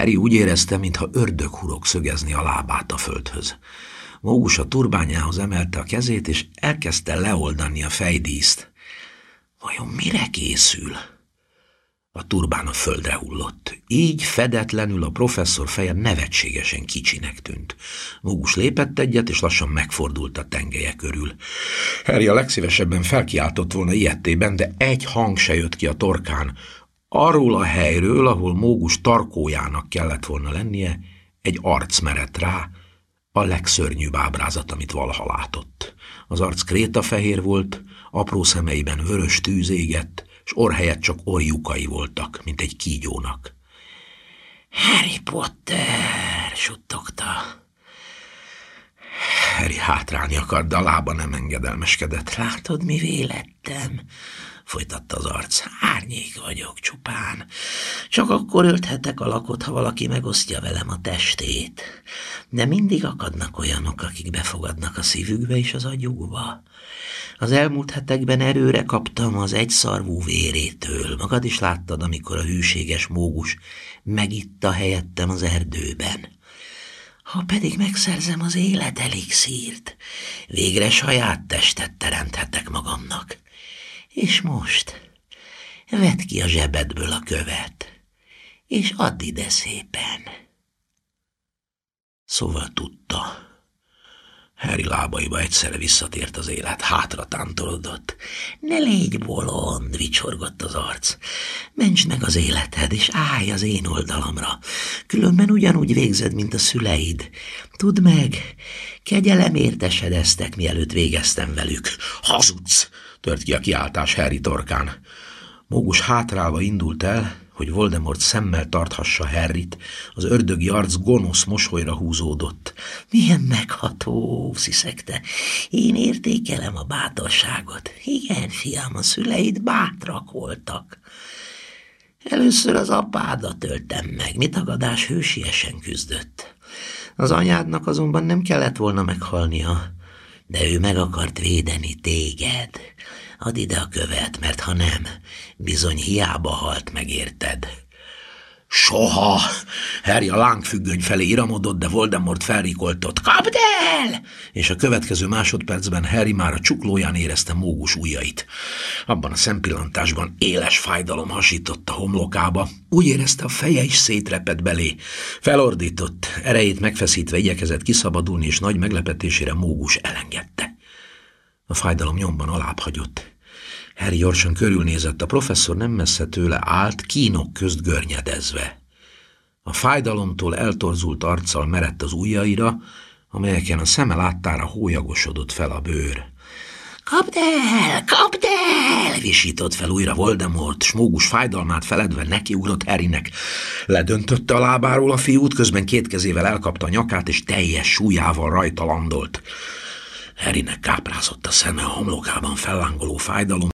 Harry úgy érezte, mintha ördöghurok szögezni a lábát a földhöz. Mógus a turbányához emelte a kezét, és elkezdte leoldani a fejdíszt. Vajon mire készül? A turbán a földre hullott. Így fedetlenül a professzor feje nevetségesen kicsinek tűnt. Mógus lépett egyet, és lassan megfordult a tengelye körül. Harry a legszívesebben felkiáltott volna ilyettében, de egy hang se jött ki a torkán. Arról a helyről, ahol Mógus tarkójának kellett volna lennie, egy arc merett rá, a legszörnyűbb ábrázat, amit valaha látott. Az arc krétafehér volt, apró szemeiben vörös tűz égett, s orr helyett csak orrlyukai voltak, mint egy kígyónak. Harry Potter, suttogta. Harry hátrálni akart, de a lába nem engedelmeskedett. Látod, mi vélettem? Folytatta az arc. Árnyék vagyok csupán. Csak akkor ölthetek a lakot, ha valaki megosztja velem a testét. De mindig akadnak olyanok, akik befogadnak a szívükbe és az agyukba. Az elmúlt hetekben erőre kaptam az egyszarvú vérétől. Magad is láttad, amikor a hűséges Mógus megitta helyettem az erdőben. Ha pedig megszerzem az élet elixírt, végre saját testet teremthetek magamnak. És most vedd ki a zsebedből a követ, és add ide szépen. Szóval tudta. Harry lábaiba egyszerre visszatért az élet, hátra tántorodott. Ne légy bolond, vicsorgott az arc. Mentsd meg az életed, és állj az én oldalamra. Különben ugyanúgy végzed, mint a szüleid. Tudd meg, kegyelem értesedeztek, mielőtt végeztem velük. Hazudsz! Tört ki a kiáltás Harry torkán. Mógus hátrálva indult el, hogy Voldemort szemmel tarthassa Harryt, az ördögi arc gonosz mosolyra húzódott. Milyen megható, sziszegte. Én értékelem a bátorságot. Igen, fiam, a szüleid bátrak voltak. Először az apádat öltem meg, mi tagadás hősiesen küzdött. Az anyádnak azonban nem kellett volna meghalnia, de ő meg akart védeni téged. Add ide a követ, mert ha nem, bizony hiába halt meg, érted. Soha! Harry a lángfüggöny felé iramodott, de Voldemort felrikoltott. Kapd el! És a következő másodpercben Harry már a csuklóján érezte Mógus ujjait. Abban a szempillantásban éles fájdalom hasított a homlokába. Úgy érezte, a feje is szétrepett belé. Felordított, erejét megfeszítve igyekezett kiszabadulni, és nagy meglepetésére Mógus elengedte. A fájdalom nyomban alább hagyott. Harry gyorsan körülnézett, a professzor nem messze tőle állt, kínok közt görnyedezve. A fájdalomtól eltorzult arccal merett az ujjaira, amelyeken a szeme láttára hólyagosodott fel a bőr. Kapd el! Kapd el! Visított fel újra Voldemort, s Mógus fájdalmát feledve nekiugrott Harrynek. Ledöntötte a lábáról a fiút, közben két kezével elkapta a nyakát, és teljes súlyával rajta landolt. Harrynek káprázott a szeme, a homlokában fellángoló fájdalom